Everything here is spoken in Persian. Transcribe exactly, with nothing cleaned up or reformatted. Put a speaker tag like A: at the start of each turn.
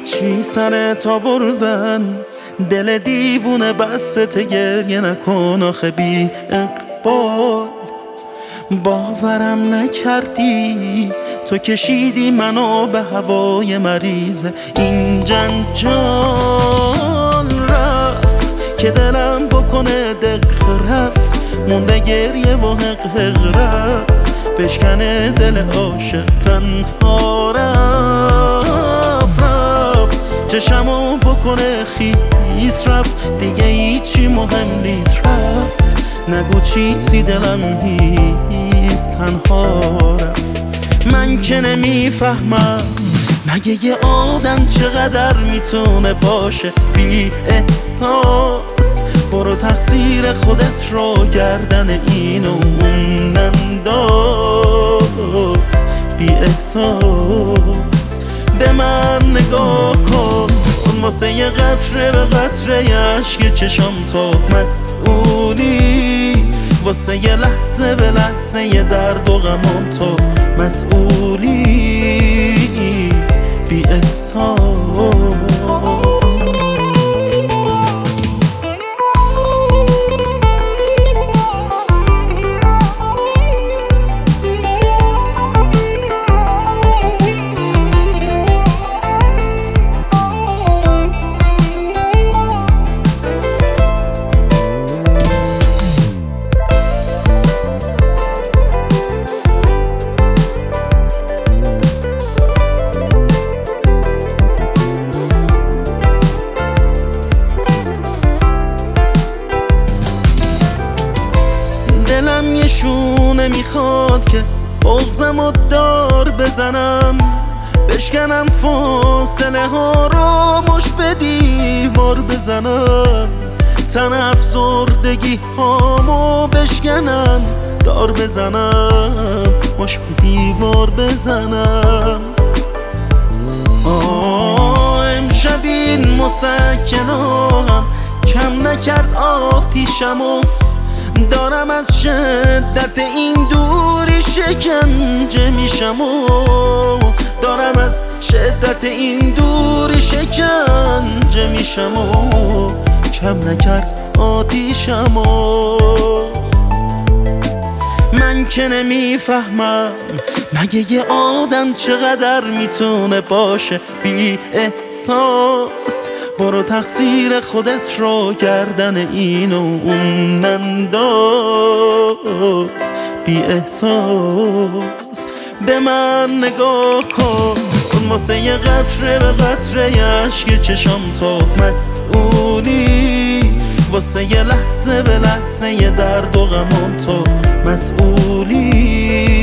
A: چی سرت آوردن؟ دل دیوونه بسته گریه نکن آخه بی اقبال. باورم نکردی تو کشیدی منو به هوای مریض این جنجال. رفت که دلم بکنه دق رفت، مونده گریه و حق حق رفت، بشکنه دل عاشق تنها رفت. رفت چشمو بکنه خیس رفت، دیگه هیچی مهم نیست رفت. نگو چیزی دلم هیست تنها رفت. من که نمیفهمم مگه یه آدم چقدر میتونه باشه بی احساس. برو تقصیر خودت رو گردن اینو اون ننداز. بی احساس به من نگاه کن، واسه یه قطره به قطره عشق چشم تو مسئولی. واسه یه لحظه به لحظه یه درد و غمم تو مسئولی. بی احساس دلم یه شونه میخواد که بغضم و دار بزنم، بشکنم فاصله ها رو مش به دیوار بزنم. تن افسردگی هامو بشکنم دار بزنم، مش به دیوار بزنم. آه امشب این مسکنام کم نکرد آتیشمو، دارم از شدت این دوری شکنجه میشم و دارم از شدت این دوری شکنجه میشم و کم نکرد آتیشم و من که نمیفهمم مگه یه آدم چقدر میتونه باشه بی احساس. برو تقصیر خودت رو گردن اینو اون ننداز. بی احساس به من نگاه کن، واسه یه قطره به قطره عشق چشم تو مسئولی. واسه یه لحظه به لحظه یه درد و غمم تو مسئولی.